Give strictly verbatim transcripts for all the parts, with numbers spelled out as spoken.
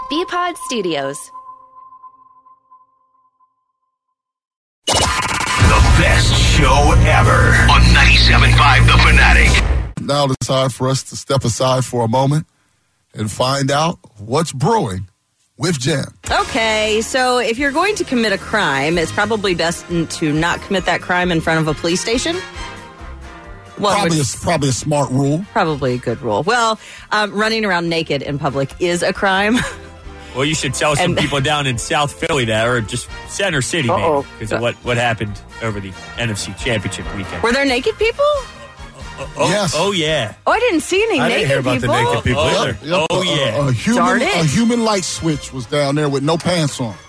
B-Pod Studios. The best show ever on ninety-seven point five The Fanatic. Now it's time for us to step aside for a moment and find out what's brewing with Jam. Okay, so if you're going to commit a crime, it's probably best to not commit that crime in front of a police station. Well, Probably a, probably a smart rule. Probably a good rule. Well, um, running around naked in public is a crime. Well, you should tell some And- people down in South Philly that, or just Center City, Uh-oh. maybe, because of what, what happened over the N F C Championship weekend. Were there naked people? Oh, Yes. oh yeah. Oh, I didn't see any I naked didn't hear about the people. naked people Oh, either. Yep, Oh, a- yeah. A, a human, Darn it. a human light switch was down there with no pants on.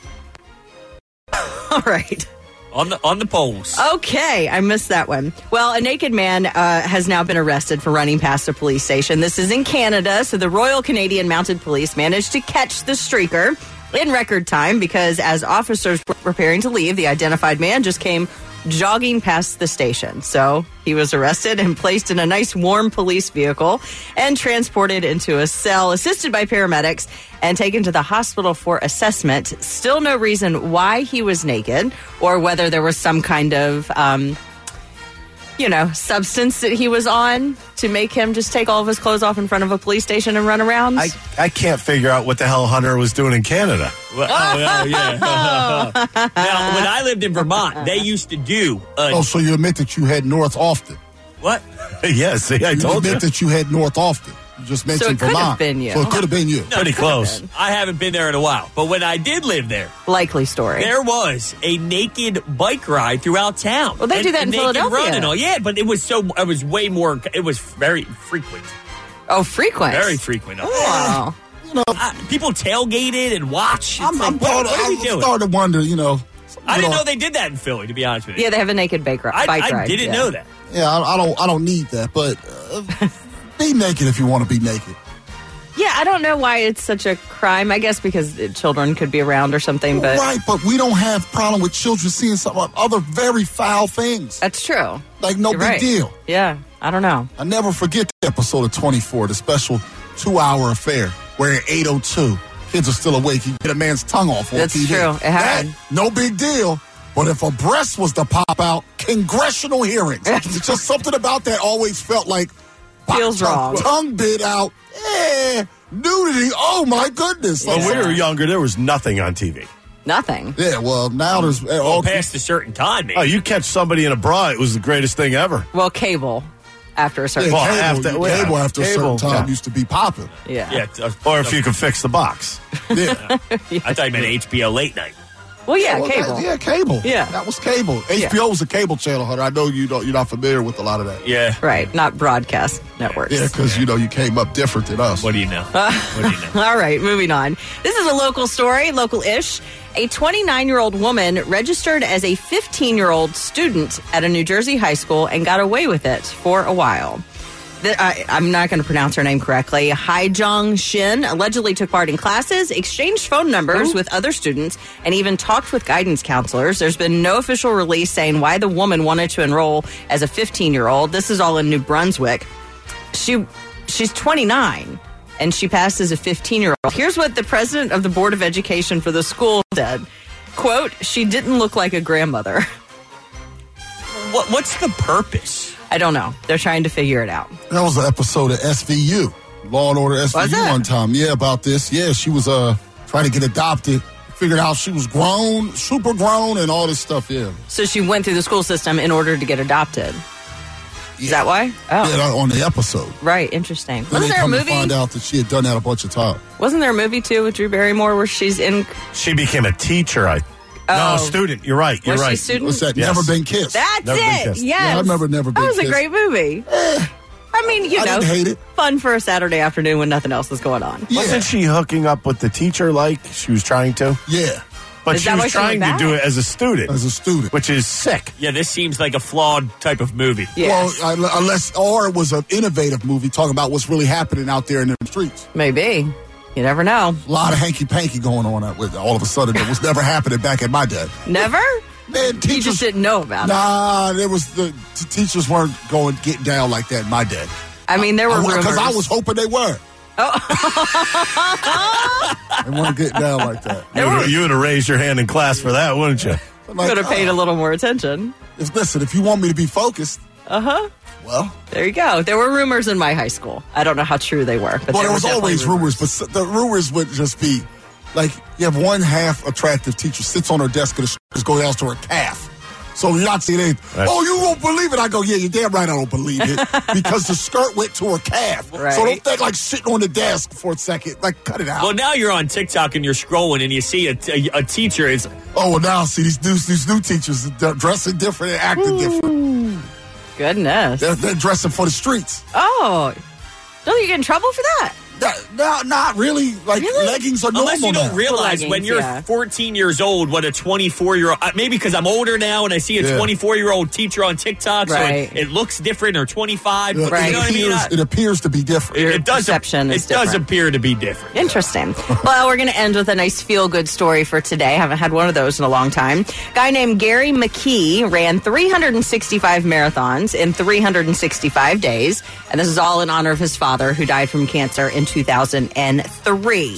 All right. On the on the poles. Okay, I missed that one. Well, a naked man uh, has now been arrested for running past a police station. This is in Canada, so the Royal Canadian Mounted Police managed to catch the streaker in record time because as officers were preparing to leave, the identified man just came jogging past the station. So he was arrested and placed in a nice warm police vehicle and transported into a cell, assisted by paramedics, and taken to the hospital for assessment. Still no reason why he was naked or whether there was some kind of, um, you know, substance that he was on to make him just take all of his clothes off in front of a police station and run around. I, I can't figure out what the hell Hunter was doing in Canada. Well, oh, oh, yeah. Now, when I lived in Vermont, they used to do a, Oh, so you admit that you head north often? what? Yeah, see, I You told you. admit that you head north often. You just mentioned it could have Vermont. been you. So it could have been you. Pretty close. I haven't been there in a while. But when I did live there, Likely story. there was a naked bike ride throughout town. Well, they do that in naked Philadelphia. Run and all. Yeah, but it was so, it was way more, it was very frequent. Oh, frequent. Very frequent. Oh. You know, Uh, people tailgated and watch. It's I'm, like, I'm, what, part of- what are we I'm doing? starting to wonder, you know. I you didn't know they did that in Philly, to be honest with you. Yeah, they have a naked bike, ri- I, bike I ride. didn't yeah. know that. Yeah, I, I don't I don't need that, but uh, be naked if you want to be naked. Yeah, I don't know why it's such a crime. I guess because uh, children could be around or something, but Right, but we don't have problem with children seeing some other very foul things. that's true. Like no You're big right. deal. Yeah, I don't know. I never forget the episode of twenty-four, the special two-hour affair, where at eight oh two, kids are still awake. You get a man's tongue off on That's T V. true. It happened. That, no big deal. But if a breast was to pop out, congressional hearings. It's just something about that always felt like Feels tongue, wrong. Tongue bit out. Eh, nudity. Oh my goodness. When Like, we were younger, there was nothing on T V. Nothing. yeah, well, now there's uh, Oh, all past a certain time, maybe. Oh, you catch somebody in a bra, it was the greatest thing ever. Well, cable after a yeah, certain Well, cable, after- cable, yeah, after a cable, certain time yeah. used to be popping. yeah. yeah. uh, Or if you could fix the box. Yeah. I thought you meant H B O late night. Well, yeah, Well, cable. that- yeah, cable. Yeah. That was cable. H B O was a cable channel, Hunter. I know you don't, you're not familiar with a lot of that. Yeah. Right, not broadcast networks. Yeah, because, you know, you came up different than us. What do you know? What do you know? All right, moving on. This is a local story, local-ish. A twenty-nine-year-old woman registered as a fifteen-year-old student at a New Jersey high school and got away with it for a while. The, I, I'm not going to pronounce her name correctly. Haijong Shin allegedly took part in classes, exchanged phone numbers with other students, and even talked with guidance counselors. There's been no official release saying why the woman wanted to enroll as a fifteen-year-old. This is all in New Brunswick. She she's twenty-nine. And she passed as a fifteen-year-old. Here's what the president of the Board of Education for the school said. Quote, she didn't look like a grandmother. What, what's the purpose? I don't know. They're trying to figure it out. That was an episode of S V U, Law and Order S V U Was it? one time. Yeah, about this. Yeah, she was uh trying to get adopted. Figured out she was grown, super grown, and all this stuff. Yeah. So she went through the school system in order to get adopted. Is that why? Oh, Yeah, on the episode. right. Interesting. Then Wasn't they there a come to movie? find out that she had done that a bunch of times. Wasn't there a movie too with Drew Barrymore where she's in? She became a teacher. I Oh. No, student. You're right. You're Was she right. student? What's that? Yes. Never Been Kissed. That's Never Been it. Kissed. Yes. Yeah, I remember Never Been That was a Kissed. great movie. I mean, you I know, didn't hate it. fun for a Saturday afternoon when nothing else was going on. Yeah. Wasn't she hooking up with the teacher like she was trying to? Yeah, But Is she that why was she went trying to do back? it as a student, as a student. which is sick. Yeah, this seems like a flawed type of movie. Yes. Well, I- unless, or it was an innovative movie talking about what's really happening out there in the streets. Maybe. You never know. A lot of hanky-panky going on out with all of a sudden that was never happening back in my day. Never? Man, You teachers, just didn't know about it. nah, there was the t- teachers weren't going getting down like that in my day. I mean, there were rumors. Because I was hoping they were. Oh. They want to get down like that. You would, you would have raised your hand in class for that, wouldn't you? Like, Could have paid uh, a little more attention. If, listen, if you want me to be focused, Uh-huh. well, There you go. There were rumors in my high school. I don't know how true they were. But well, there were was definitely always rumors, but s- the rumors would just be like you have one half attractive teacher sits on her desk and the sh- go down to her calf. So you're not seeing anything. Right. Oh, you won't believe it. I go, yeah, you're damn right I don't believe it because the skirt went to her calf. Right. So don't think like sitting on the desk for a second. Like, cut it out. Well, now you're on TikTok and you're scrolling and you see a, a, a teacher is oh, well, now see these new, these new teachers they're dressing different and acting different. Goodness. They're, they're dressing for the streets. Oh. Don't you get in trouble for that? That, no, not really. Like Really? leggings are normal unless you don't now. realize Leggings, when you're yeah. fourteen years old what a twenty-four year old maybe because I'm older now and I see a Yeah. twenty-four year old teacher on TikTok Right. so it, it looks different or twenty-five. Yeah, Right. You know it, what I mean? appears, I- it appears to be different. it does perception it is does different. appear to be different. Interesting. Well, we're going to end with a nice feel-good story for today. Haven't had one of those in a long time. Guy named Gary McKee ran three hundred sixty-five marathons in three hundred sixty-five days. And this is all in honor of his father, who died from cancer in two thousand three.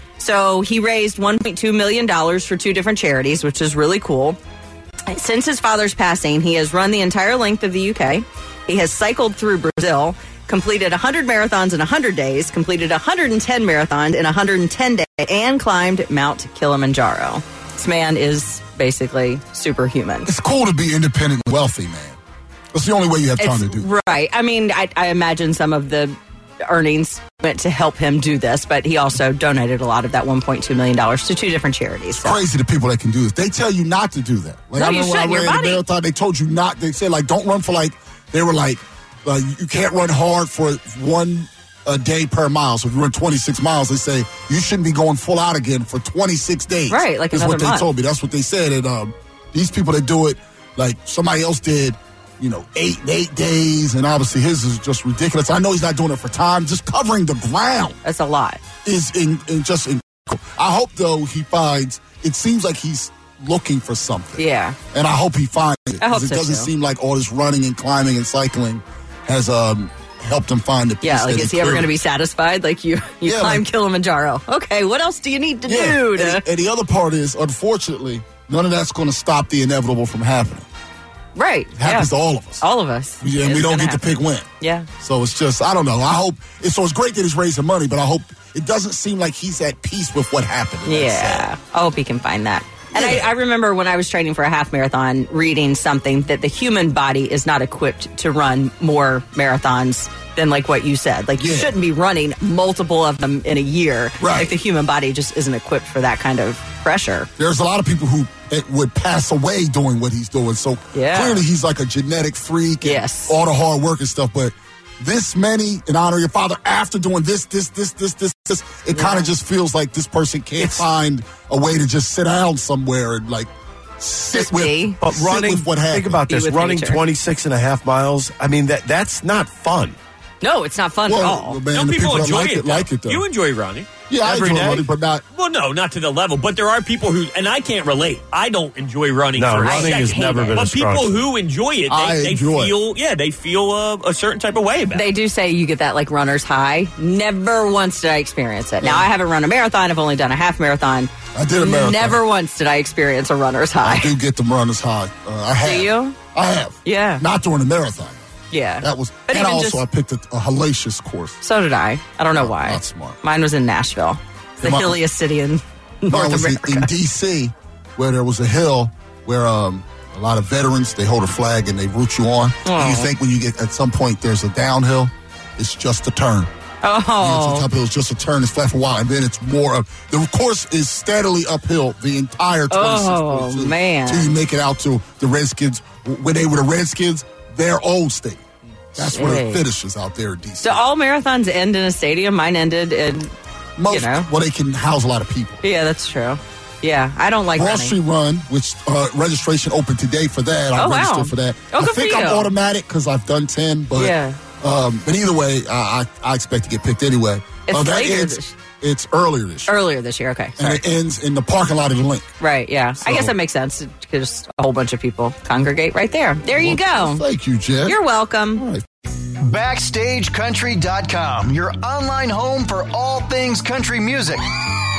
So he raised one point two million dollars for two different charities, which is really cool. Since his father's passing, he has run the entire length of the U K. He has cycled through Brazil, completed one hundred marathons in one hundred days, completed one hundred ten marathons in one hundred ten days, and climbed Mount Kilimanjaro. This man is basically superhuman. It's cool to be independently wealthy, man. That's the only way you have time It's to do it. right. I mean, I, I imagine some of the earnings went to help him do this, but he also donated a lot of that one point two million dollars to two different charities. So. Crazy the people that can do this. They tell you not to do that. Like No, I you remember when I shouldn't. Your ran the body- marathon, they told you not. They said like don't run for like they were like uh, you can't run hard for one a day per mile. So if you run twenty-six miles, they say you shouldn't be going full out again for twenty-six days. Right, like That's another what they month. told me. That's what they said. And um, these people that do it, like somebody else did, you know, eight eight days, and obviously his is just ridiculous. I know he's not doing it for time. Just covering the ground That's a lot. is in, in just in. I hope though he finds. It seems like he's looking for something. Yeah. And I hope he finds it. I hope 'cause it so, doesn't too. seem like all this running and climbing and cycling has um helped him find the peace. Yeah, like that is he ever clearly- going to be satisfied? Like you, you Yeah, climb like- Kilimanjaro. Okay, what else do you need to Yeah. do? And, To, the- and the other part is, unfortunately, none of that's going to stop the inevitable from happening. right. It happens yeah. to all of us. All of us. Yeah, and It's we don't gonna get happen. to pick when. Yeah. So it's just, I don't know. I hope, so it's great that he's raising money, but I hope it doesn't seem like he's at peace with what happened. And that's Yeah. sad. I hope he can find that. And Yeah. I, I remember when I was training for a half marathon reading something that the human body is not equipped to run more marathons than like what you said. Like you Yeah. shouldn't be running multiple of them in a year. Right. Like the human body just isn't equipped for that kind of pressure. There's a lot of people who eh, would pass away doing what he's doing. So Yeah. clearly he's like a genetic freak and Yes. all the hard work and stuff. But this many in honor of your father after doing this, this, this, this, this, this, it kind of just feels like this person can't find a way to just sit down somewhere and like sit Just with, be. But sit running, with what happened. think about Be this, with running nature. twenty-six and a half miles, I mean, that that's not fun. No, it's not fun at all. Well, man, Some the people, people that enjoy like it, it like it though. You enjoy running. yeah, I every enjoy day. running, but not. Well, no, not to the level. But there are people who, and I can't relate. I don't enjoy running. No, for a running second. has never been a But strong people suit. who enjoy it, they, I they enjoy it. feel, yeah, they feel a, a certain type of way about They it. do say you get that like runner's high. Never once did I experience it. Now I haven't run a marathon. I've only done a half marathon. I did a marathon. Never once did I experience a runner's I high. do get them runners high. Uh, I have. you? I have. Yeah. Not during the marathon. Yeah. That was. But and even also, just- I picked a, a hellacious course. So did I. I don't know why. Not smart. Mine was in Nashville, the My- hilliest city in Mine North was in, America. in D C, where there was a hill where um, a lot of veterans, they hold a flag and they root you on. And you Oh. think when you get, at some point, there's a downhill, it's just a turn. You get to the oh, top hill, it's just a turn, it's flat for a while, and then it's more of, the course is steadily uphill the entire twenty-six Oh, point two man. till you make it out to the Redskins. When they were the Redskins, their old state. That's where Shit. it finishes out there in D C. do all marathons end in a stadium? Mine ended in. Most, you know. well, they can house a lot of people. Yeah, that's true. Yeah, I don't like Wall running. Street Run, which uh, registration opened today for that. I Oh, wow. registered for that. Oh, I good for think I'm you. automatic because I've done ten, but Yeah. um, but either way, I, I, I expect to get picked anyway. It's Uh, that later ends- this- It's earlier this year, Earlier this year. Okay, and sorry. it ends in the parking lot of the Link. Right. Yeah. I guess So- that makes sense because a whole bunch of people congregate right there. There you Well, go. Thank you, Jen. You're welcome. All right. Backstage Country dot com, your online home for all things country music.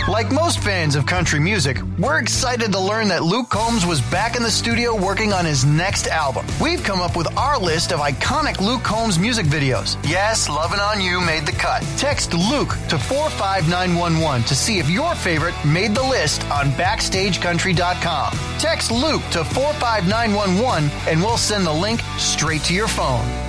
Like most fans of country music, we're excited to learn that Luke Combs was back in the studio working on his next album. We've come up with our list of iconic Luke Combs music videos. Yes, Lovin' On You made the cut. Text Luke to four five nine one one to see if your favorite made the list on backstage country dot com. Text Luke to four five nine one one and we'll send the link straight to your phone.